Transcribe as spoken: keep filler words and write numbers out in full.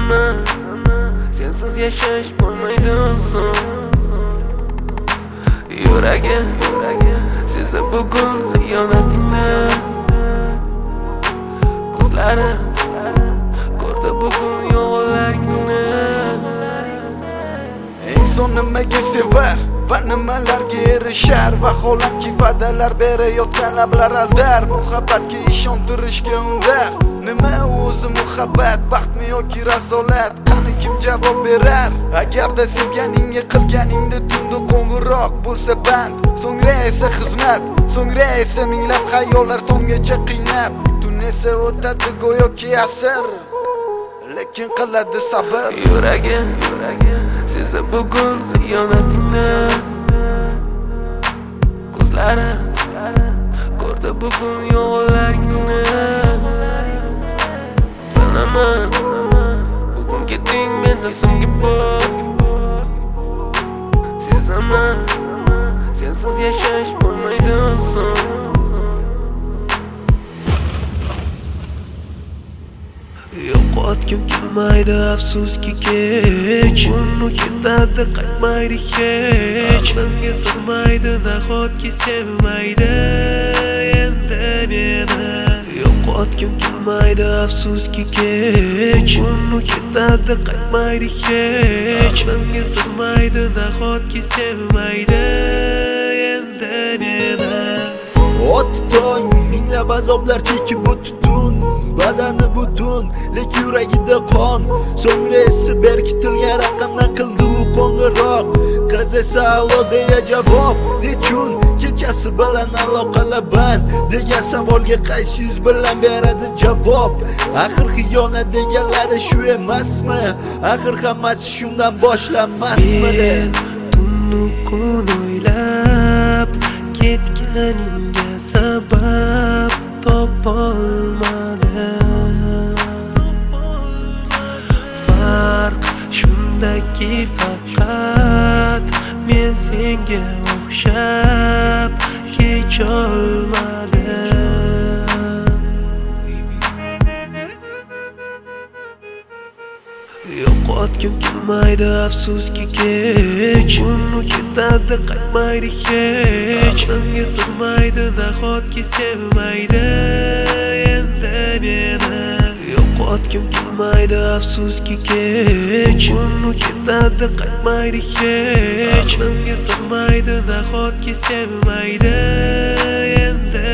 bilaman, sensiz yashash bo'lmaydi oson. Yuragim sezdi bugun xiyonatingni, ko'zlarim ko'rdi bugun yolg'onlaringni. Inson nimaga sevar va nimalarga erishar, vaholanki va'dalar berayotgan lablar aldar, muhabbatga ishontirishga undar. Nima o'zi muhabbat, baxtmi yoki razolat? Qani kim javob berar? Agarda sevganingga qilganingda tunda qo'ng'iroq bo'lsa band, so'ngra esa xizmat, so'ngra esa minglab xayollar tonggacha qiynab, tun esa o'tadi go'yoki asr, lekin qiladi sabr. Yuragim sezdi bugun xiyonatingni, ko'zlarim ko'rdi bugun yolg'onlaringni. Bilaman, bugun ketding mendan so'nggi bor. Sezaman, sensiz yashash bo'lmaydi oson. Yo'qotgim kelmaydi afsuski kech, uni ketadi qaytmaydi hech. Menga sig'maydi nahotki sevmaydi endi meni. Yo'qotgim kelmaydi afsuski kech, uni ketadi qaytmaydi hech. Menga sig'maydi nahotki sevmaydi endi meni. O'tdi tong, minglab azoblar chekib o'tdun, badani butun, lek yuragida qon. So'ngra esi berkitilgan raqamdan qildi u qo'ng'iroq. Qiz esa allo deya javob, nechun kechasi bilan aloqalar band degan savolga qaysi yuz bilan beradi javob? Axir xiyonat deganlari shu emasmi? Axir hammasi shundan boshlanmasmidi? Tunni kun o'ylab ketganingga sabab topolmadim. Farq shundaki faqat men senga o'xshab kecholmadim. Yo'qotgim kelmaydi afsuski kech, uni ketadi qaytmaydi hech. Menga sig'maydi nahotki sevmaydi endi meni. Yo'qotgim kelmaydi afsuski kech, uni ketadi qaytmaydi hech. Menga sig'maydi nahotki sevmaydi endi